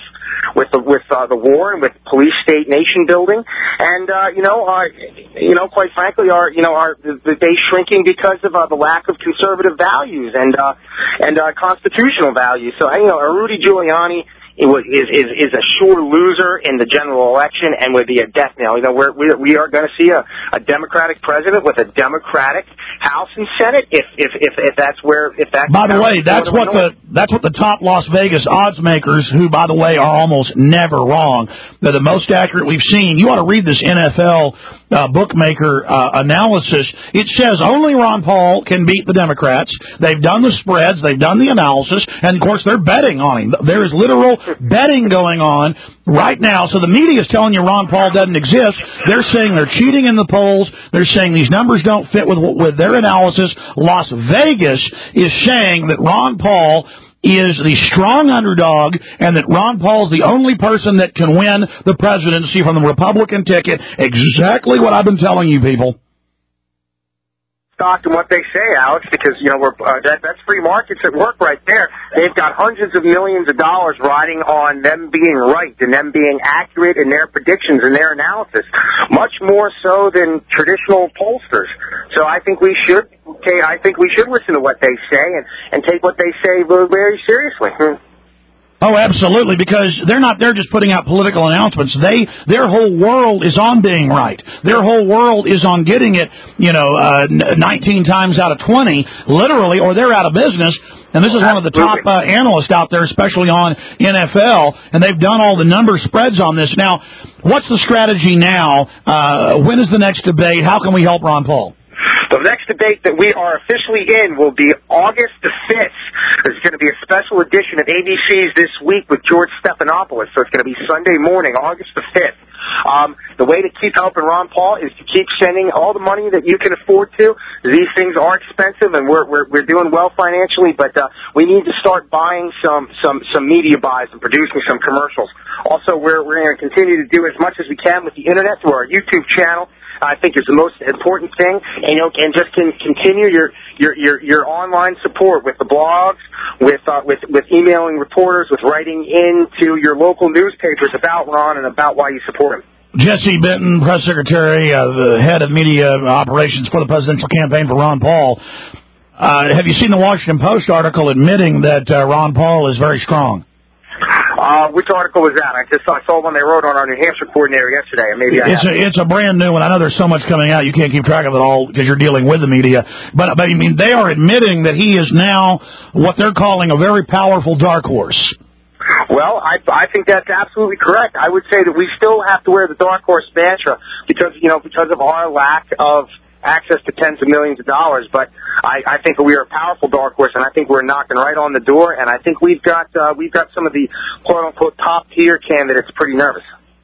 the war and with police state nation building, and quite frankly, the base shrinking because of the lack of conservative values and constitutional values. So Rudy Giuliani is a sure loser in the general election and would be a death knell. You know, we are going to see a Democratic president with a Democratic House and Senate if that's where if that. By the way, that's what the top Las Vegas odds makers, who by the way are almost never wrong, they're the most accurate we've seen. You ought to read this NFL bookmaker analysis. It says only Ron Paul can beat the Democrats. They've done the spreads, they've done the analysis, and of course they're betting on him. There is literal betting going on right now. So the media is telling you Ron Paul doesn't exist. They're saying they're cheating in the polls. They're saying these numbers don't fit with their analysis. Las Vegas is saying that Ron Paul is the strong underdog and that Ron Paul's the only person that can win the presidency from the Republican ticket. Exactly what I've been telling you people. Stock in what they say, Alex, because you know that's free markets at work right there. They've got hundreds of millions of dollars riding on them being right and them being accurate in their predictions and their analysis, much more so than traditional pollsters. So I think we should listen to what they say and take what they say very, very seriously. Oh, absolutely, because they're not there just putting out political announcements. Their whole world is on being right. Their whole world is on getting it, 19 times out of 20, literally, or they're out of business. And this is one of the top analysts out there, especially on NFL, and they've done all the number spreads on this. Now, what's the strategy now? When is the next debate? How can we help Ron Paul? The next debate that we are officially in will be August the 5th. There's going to be a special edition of ABC's This Week with George Stephanopoulos. So it's going to be Sunday morning, August the 5th. The way to keep helping Ron Paul is to keep sending all the money that you can afford to. These things are expensive, and we're doing well financially, but we need to start buying some media buys and producing some commercials. Also, we're going to continue to do as much as we can with the internet through our YouTube channel. I think is the most important thing, and just continue your online support with the blogs, with emailing reporters, with writing into your local newspapers about Ron and about why you support him. Jesse Benton, press secretary, the head of media operations for the presidential campaign for Ron Paul. Have you seen the Washington Post article admitting that Ron Paul is very strong? Which article was that? I saw one they wrote on our New Hampshire coordinator yesterday. Maybe it's a brand new one. I know there's so much coming out you can't keep track of it all because you're dealing with the media. But I mean, they are admitting that he is now what they're calling a very powerful dark horse. Well, I think that's absolutely correct. I would say that we still have to wear the dark horse mantra because of our lack of access to tens of millions of dollars, but I think we are a powerful dark horse, and I think we're knocking right on the door, and I think we've got some of the quote-unquote top-tier candidates pretty nervous.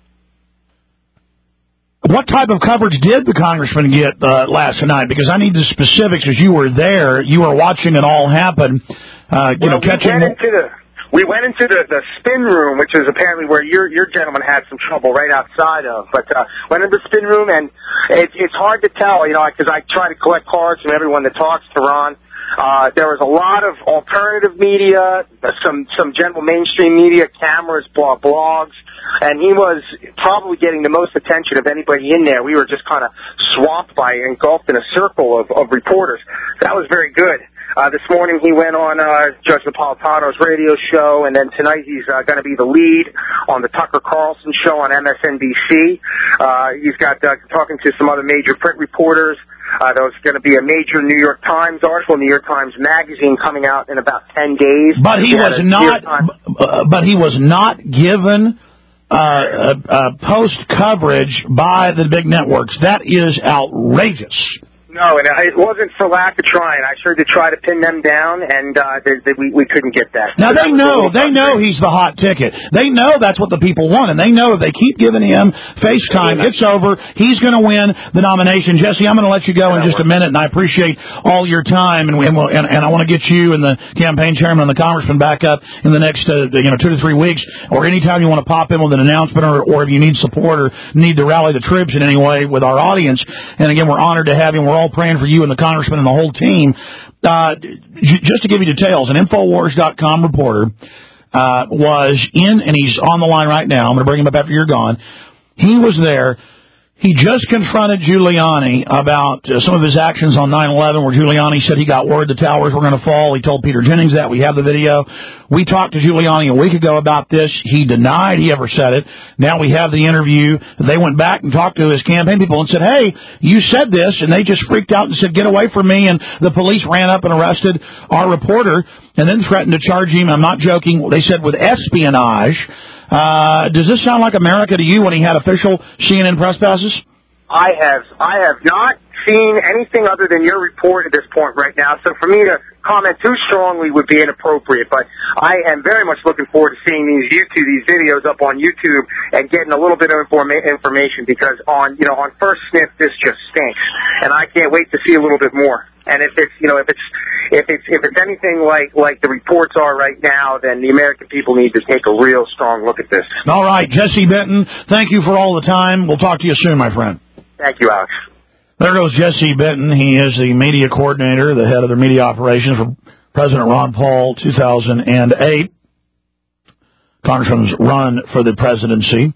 What type of coverage did the congressman get last night? Because I need the specifics, as you were there, you were watching it all happen, catching... We went into the spin room, which is apparently where your gentleman had some trouble right outside of. But went into the spin room, and it's hard to tell, because I try to collect cards from everyone that talks to Ron. There was a lot of alternative media, some general mainstream media, cameras, blogs, and he was probably getting the most attention of anybody in there. We were just kind of swamped engulfed in a circle of reporters. That was very good. This morning he went on Judge Napolitano's radio show, and then tonight he's going to be the lead on the Tucker Carlson show on MSNBC. He's got talking to some other major print reporters. There's going to be a major New York Times article, New York Times Magazine, coming out in about 10 days. But he was not given post coverage by the big networks. That is outrageous. No, and it wasn't for lack of trying. I sure did try to pin them down, and we couldn't get that. Now, they know he's the hot ticket. They know that's what the people want, and they know if they keep giving him FaceTime, it's over. He's going to win the nomination. Jesse, I'm going to let you go in just a minute, and I appreciate all your time, and I want to get you and the campaign chairman and the congressman back up in the next 2 to 3 weeks, or anytime you want to pop in with an announcement, or if you need support or need to rally the troops in any way with our audience. And again, we're honored to have you. We're all praying for you and the congressman and the whole team. Just to give you details, an Infowars.com reporter was in, and he's on the line right now. I'm going to bring him up after you're gone. He was there. He just confronted Giuliani about some of his actions on 9/11, where Giuliani said he got word the towers were going to fall. He told Peter Jennings that. We have the video. We talked to Giuliani a week ago about this. He denied he ever said it. Now we have the interview. They went back and talked to his campaign people and said, hey, you said this, and they just freaked out and said, get away from me, and the police ran up and arrested our reporter and then threatened to charge him, I'm not joking, they said with espionage. Does this sound like America to you when he had official CNN press passes? I have not seen anything other than your report at this point right now, so for me to comment too strongly would be inappropriate, but I am very much looking forward to seeing these videos up on YouTube and getting a little bit of information, because on first sniff this just stinks, and I can't wait to see a little bit more. And if it's anything like the reports are right now, then the American people need to take a real strong look at this. All right, Jesse Benton, thank you for all the time. We'll talk to you soon, my friend. Thank you, Alex. There goes Jesse Benton. He is the media coordinator, the head of the media operations for President Ron Paul, 2008. Congressman's run for the presidency.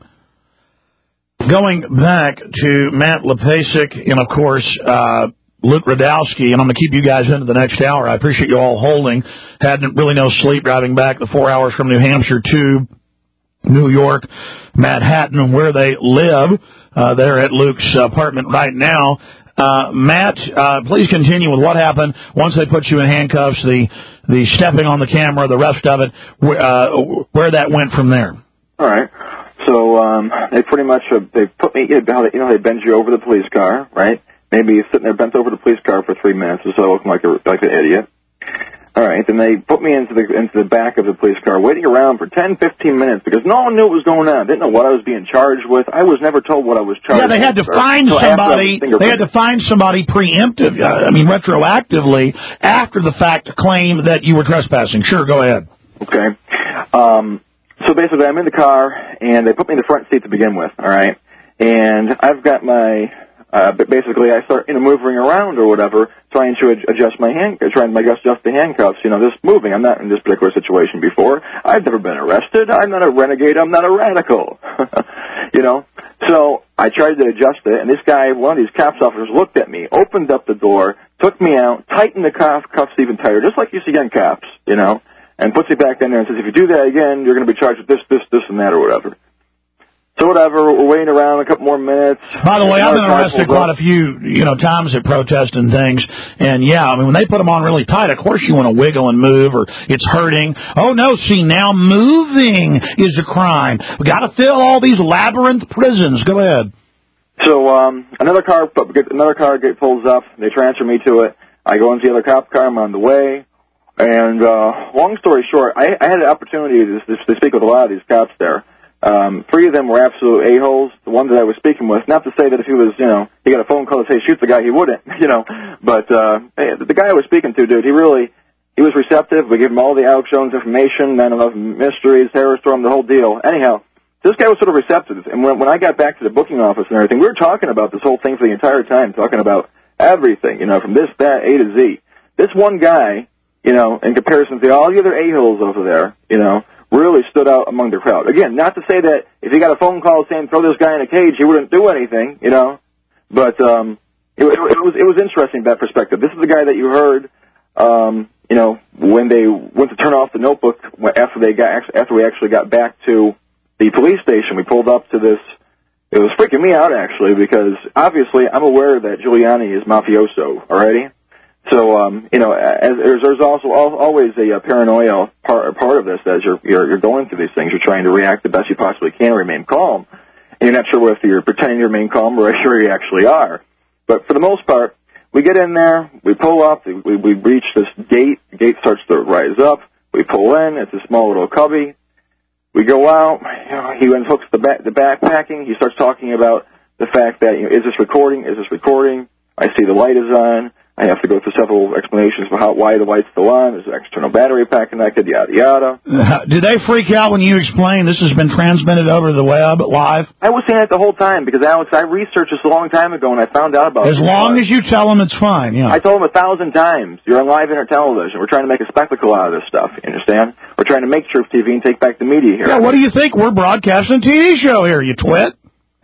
Going back to Matt Lepasic and, of course, Luke Radowski, and I'm going to keep you guys into the next hour. I appreciate you all holding. Had really no sleep driving back the 4 hours from New Hampshire to New York, Manhattan, where they live. They're at Luke's apartment right now. Matt, please continue with what happened once they put you in handcuffs, the stepping on the camera, the rest of it, where that went from there. All right. So they pretty much they put me, they bend you over the police car, right? Maybe you're sitting there bent over the police car for 3 minutes or so, looking like an idiot. All right, then they put me into the back of the police car, waiting around for 10, 15 minutes because no one knew what was going on. Didn't know what I was being charged with. I was never told what I was charged with. Yeah, they had to find somebody. They had to find somebody retroactively after the fact to claim that you were trespassing. Sure, go ahead. Okay. So basically, I'm in the car, and they put me in the front seat to begin with. All right, and I've got my. But basically, I start, moving around or whatever, trying to adjust the handcuffs, just moving. I'm not in this particular situation before. I've never been arrested. I'm not a renegade. I'm not a radical. So I tried to adjust it, and this guy, one of these cops officers, looked at me, opened up the door, took me out, tightened the cuffs even tighter, just like you see on cops, and puts me back in there and says, if you do that again, you're going to be charged with this, and that, or whatever. So whatever, we're waiting around a couple more minutes. By the way, I've been arrested quite a few, times at protests and things. And yeah, when they put them on really tight, of course you want to wiggle and move or it's hurting. Oh no, see now moving is a crime. We got to fill all these labyrinth prisons. Go ahead. So, another car pulls up. They transfer me to it. I go into the other cop car. I'm on the way. And, long story short, I had an opportunity to speak with a lot of these cops there. 3 of them were absolute a-holes. The one that I was speaking with, not to say that if he was, he got a phone call to say shoot the guy, he wouldn't, but the guy I was speaking to, dude, he was receptive. We gave him all the Alex Jones information, 9/11 mysteries, terror storm, the whole deal. Anyhow, this guy was sort of receptive, and when I got back to the booking office and everything, we were talking about this whole thing for the entire time, talking about everything, from this, that, A to Z. This one guy, in comparison to all the other a-holes over there, really stood out among the crowd. Again, not to say that if he got a phone call saying throw this guy in a cage, he wouldn't do anything, but it was interesting that perspective. This is the guy that you heard, when they went to turn off the notebook after we actually got back to the police station. We pulled up to this. It was freaking me out actually because obviously I'm aware that Giuliani is mafioso already. So, there's also always a paranoia part of this as you're going through these things. You're trying to react the best you possibly can, remain calm. And you're not sure if you're pretending to remain calm or sure you actually are. But for the most part, we get in there, we pull up, we reach this gate. The gate starts to rise up. We pull in. It's a small little cubby. We go out. He unhooks the backpacking. He starts talking about the fact that, is this recording? Is this recording? I see the light is on. I have to go through several explanations for why the light's still on. There's an external battery pack connected, yada, yada. Did they freak out when you explained this has been transmitted over the web live? I was saying it the whole time because, Alex, I researched this a long time ago and I found out about it. As long as you tell them it's fine, yeah. I told them 1,000 times. You're on live internet television. We're trying to make a spectacle out of this stuff, you understand? We're trying to make Truth TV and take back the media here. Yeah, what do you think? We're broadcasting a TV show here, you twit.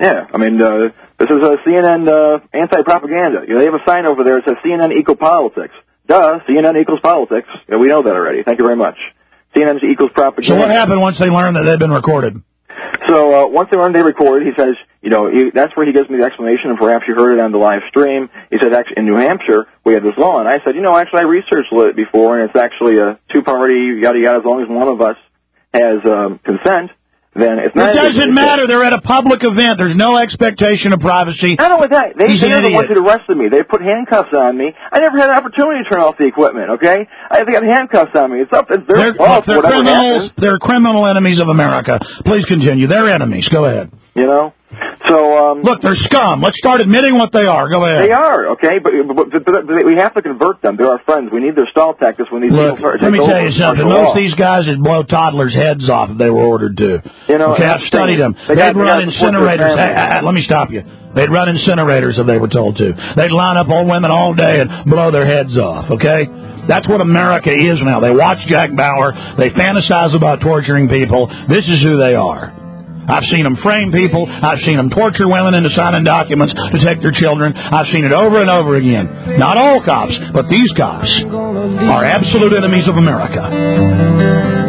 Yeah, I mean, this is a CNN anti-propaganda. You know, they have a sign over there that says CNN equal politics. Duh, CNN equals politics. Yeah, we know that already. Thank you very much. CNN equals propaganda. So what happened once they learned that they'd been recorded? So once they learned they recorded, he says, that's where he gives me the explanation, and perhaps you heard it on the live stream. He said, actually, in New Hampshire, we had this law, and I said, actually, I researched it before, and it's actually a two-party, yada, yada, as long as one of us has consent. Then it's not. It doesn't matter. They're at a public event. There's no expectation of privacy. Not only that, they're the ones that arrested me. They put handcuffs on me. I never had an opportunity to turn off the equipment. Okay, they got handcuffs on me. It's up. It's their fault. They're criminals. They're criminal enemies of America. Please continue. They're enemies. Go ahead. So look, they're scum. Let's start admitting what they are. Go ahead. They are, okay, but we have to convert them. They're our friends. We need their stall tactics when these people start. Let me tell you something. Most of these guys would blow toddlers' heads off if they were ordered to. Okay, I've studied them. They'd run incinerators. Let me stop you. They'd run incinerators if they were told to. They'd line up old women all day and blow their heads off. Okay. That's what America is now. They watch Jack Bauer. They fantasize about torturing people. This is who they are. I've seen them frame people. I've seen them torture women into signing documents to take their children. I've seen it over and over again. Not all cops, but these cops are absolute enemies of America.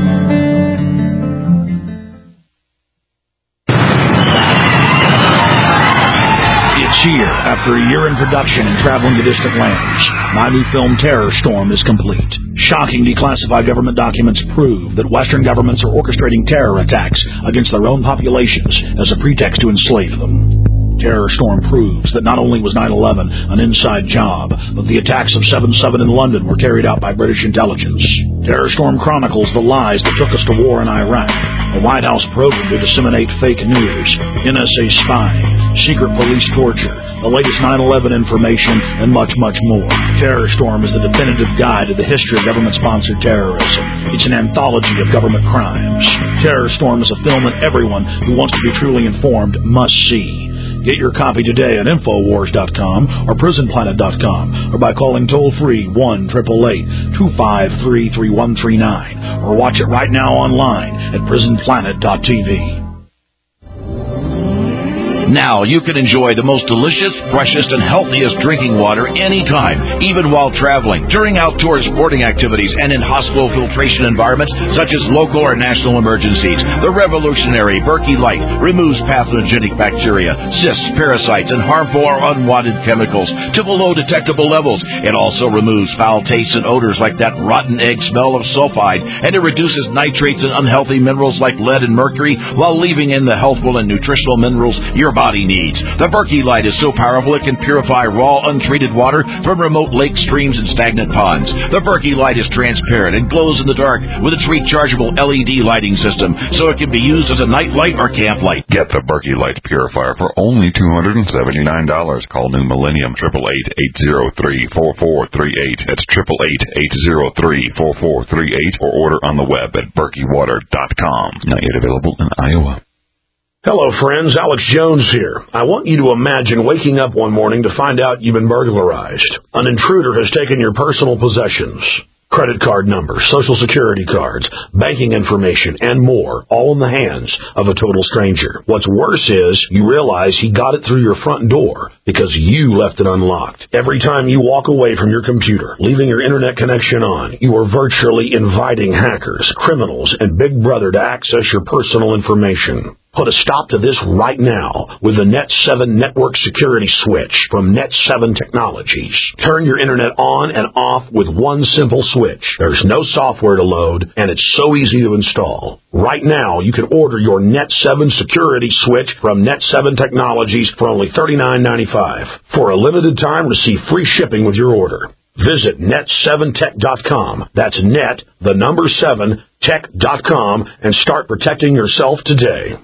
Here, after a year in production and traveling to distant lands, my new film Terror Storm is complete. Shocking declassified government documents prove that Western governments are orchestrating terror attacks against their own populations as a pretext to enslave them. Terror Storm proves that not only was 9/11 an inside job, but the attacks of 7/7 in London were carried out by British intelligence. Terror Storm chronicles the lies that took us to war in Iraq, a White House program to disseminate fake news, NSA spying, secret police torture, the latest 9/11 information, and much, much more. Terror Storm is the definitive guide to the history of government-sponsored terrorism. It's an anthology of government crimes. Terror Storm is a film that everyone who wants to be truly informed must see. Get your copy today at Infowars.com or PrisonPlanet.com or by calling toll-free 1-888-253-3139 or watch it right now online at PrisonPlanet.tv. Now you can enjoy the most delicious, freshest, and healthiest drinking water anytime, even while traveling, during outdoor sporting activities, and in hospital filtration environments such as local or national emergencies. The revolutionary Berkey Light removes pathogenic bacteria, cysts, parasites, and harmful or unwanted chemicals to below detectable levels. It also removes foul tastes and odors like that rotten egg smell of sulfide, and it reduces nitrates and unhealthy minerals like lead and mercury while leaving in the healthful and nutritional minerals your body needs. The Berkey Light is so powerful it can purify raw, untreated water from remote lakes, streams, and stagnant ponds. The Berkey Light is transparent and glows in the dark with its rechargeable LED lighting system, so it can be used as a night light or camp light. Get the Berkey Light Purifier for only $279. Call New Millennium 888-803-4438. That's 888-803-4438 or order on the web at berkeywater.com. Not yet available in Iowa. Hello, friends. Alex Jones here. I want you to imagine waking up one morning to find out you've been burglarized. An intruder has taken your personal possessions. Credit card numbers, social security cards, banking information, and more, all in the hands of a total stranger. What's worse is you realize he got it through your front door because you left it unlocked. Every time you walk away from your computer, leaving your internet connection on, you are virtually inviting hackers, criminals, and Big Brother to access your personal information. Put a stop to this right now with the Net7 Network Security Switch from Net7 Technologies. Turn your internet on and off with one simple switch. There's no software to load, and it's so easy to install. Right now, you can order your Net7 Security Switch from Net7 Technologies for only $39.95. For a limited time, receive free shipping with your order. Visit net7tech.com. That's net, the number 7, tech.com, and start protecting yourself today.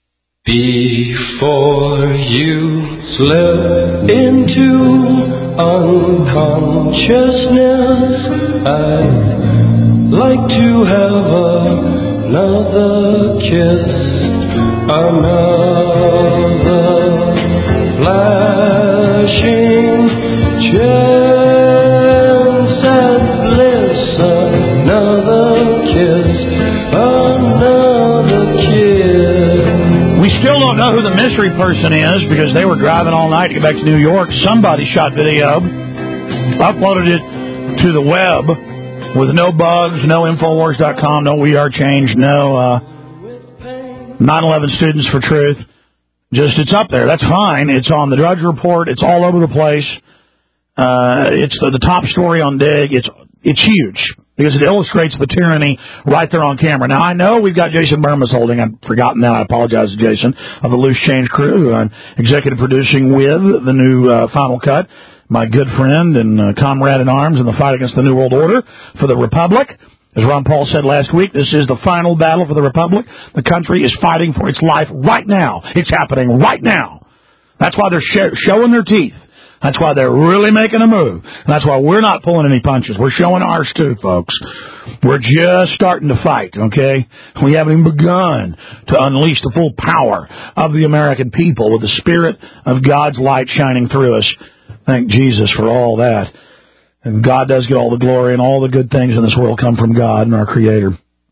Before you slip into unconsciousness, I'd like to have another kiss, another flashing chance at bliss, another kiss, another kiss. We still don't know who the mystery person is because they were driving all night to get back to New York. Somebody shot video, uploaded it to the web with no bugs, no Infowars.com, no We Are Change, no 9/11 Students for Truth. Just, it's up there. That's fine. It's on the Drudge Report. It's all over the place. It's the top story on Dig. It's huge because it illustrates the tyranny right there on camera. Now, I know we've got Jason Burmas holding. I've forgotten that. I apologize to Jason of the Loose Change crew. I'm executive producing with the new Final Cut, my good friend and comrade in arms in the fight against the New World Order for the Republic. As Ron Paul said last week, this is the final battle for the Republic. The country is fighting for its life right now. It's happening right now. That's why they're showing their teeth. That's why they're really making a move. And that's why we're not pulling any punches. We're showing ours too, folks. We're just starting to fight, okay? We haven't even begun to unleash the full power of the American people with the Spirit of God's light shining through us. Thank Jesus for all that. And God does get all the glory, and all the good things in this world come from God and our Creator.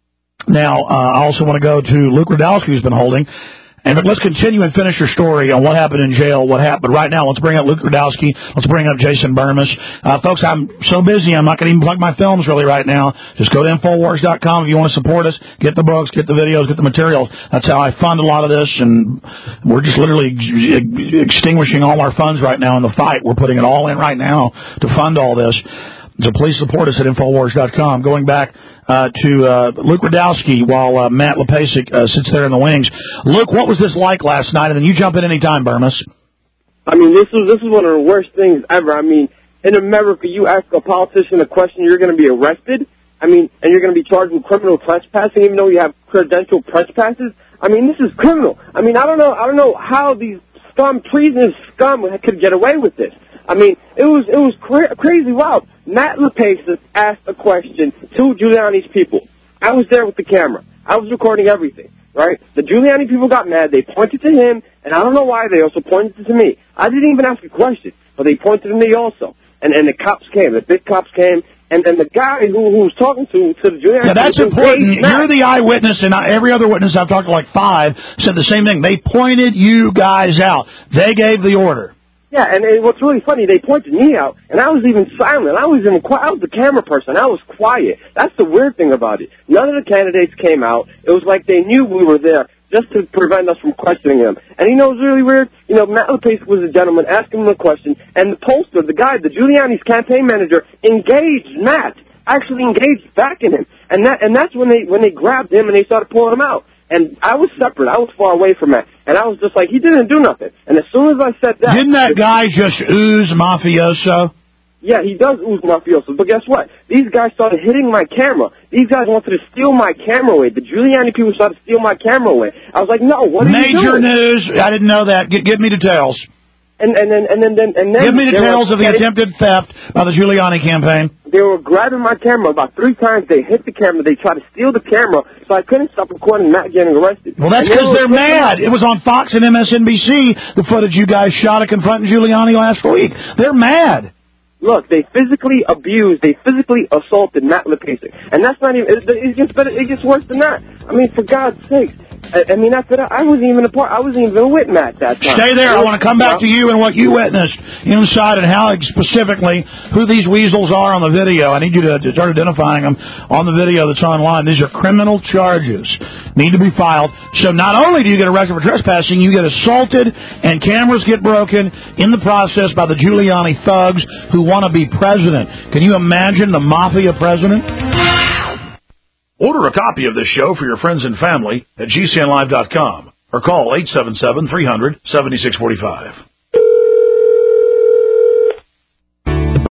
Now, I also want to go to Luke Rudkowski, who's been holding. And let's continue and finish your story on what happened in jail, what happened. But right now, let's bring up Luke Rudkowski. Let's bring up Jason Burmas. Folks, I'm so busy, I'm not going to even plug my films really right now. Just go to Infowars.com if you want to support us. Get the books, get the videos, get the materials. That's how I fund a lot of this. And we're just literally extinguishing all our funds right now in the fight. We're putting it all in right now to fund all this. So please support us at Infowars.com. Going back to Luke Rudkowski while Matt Lepasic sits there in the wings. Luke, what was this like last night? And then you jump in any time, Burmas. I mean, this is one of the worst things ever. I mean, in America, you ask a politician a question, you're going to be arrested. I mean, and you're going to be charged with criminal trespassing, even though you have credentialed trespasses. I mean, this is criminal. I mean, I don't know how these treasonous scum could get away with this. I mean, it was crazy wild. Matt Lepasic asked a question to Giuliani's people. I was there with the camera. I was recording everything, right? The Giuliani people got mad. They pointed to him, and I don't know why they also pointed to me. I didn't even ask a question, but they pointed to me also. And the cops came. The big cops came. And the guy who was talking to the Giuliani... Yeah, that's important. You're the eyewitness, and every other witness I've talked to, like 5, said the same thing. They pointed you guys out. They gave the order. Yeah, and what's really funny, they pointed me out, and I was even silent. I was even quiet. I was the camera person. I was quiet. That's the weird thing about it. None of the candidates came out. It was like they knew we were there just to prevent us from questioning them. And you know what's really weird? You know, Matt Lepasic was a gentleman asking him a question, and the pollster, the guy, the Giuliani's campaign manager, engaged Matt, actually engaged back in him. And that's when they grabbed him and they started pulling him out. And I was separate. I was far away from that. And I was just like, he didn't do nothing. And as soon as I said that... Didn't that guy just ooze mafioso? Yeah, he does ooze mafioso. But guess what? These guys started hitting my camera. These guys wanted to steal my camera away. The Giuliani people started to steal my camera away. I was like, no, what are you doing? Major news. I didn't know that. Give me details. And then give me details of the attempted theft by the Giuliani campaign. They were grabbing my camera about 3 times. They hit the camera. They tried to steal the camera, so I couldn't stop recording Matt getting arrested. Well, that's because they're mad. It was on Fox and MSNBC, the footage you guys shot of confronting Giuliani last week. They're mad. Look, they physically abused, they physically assaulted Matt Lepasic. And that's not even, it gets worse than that. I mean, for God's sake. I mean, after that, I wasn't even with Matt that time. Stay there. I want to come back to you and what you witnessed inside and how specifically who these weasels are on the video. I need you to start identifying them on the video that's online. These are criminal charges. Need to be filed. So not only do you get arrested for trespassing, you get assaulted and cameras get broken in the process by the Giuliani thugs who want to be president. Can you imagine the mafia president? Order a copy of this show for your friends and family at GCNlive.com or call 877-300-7645.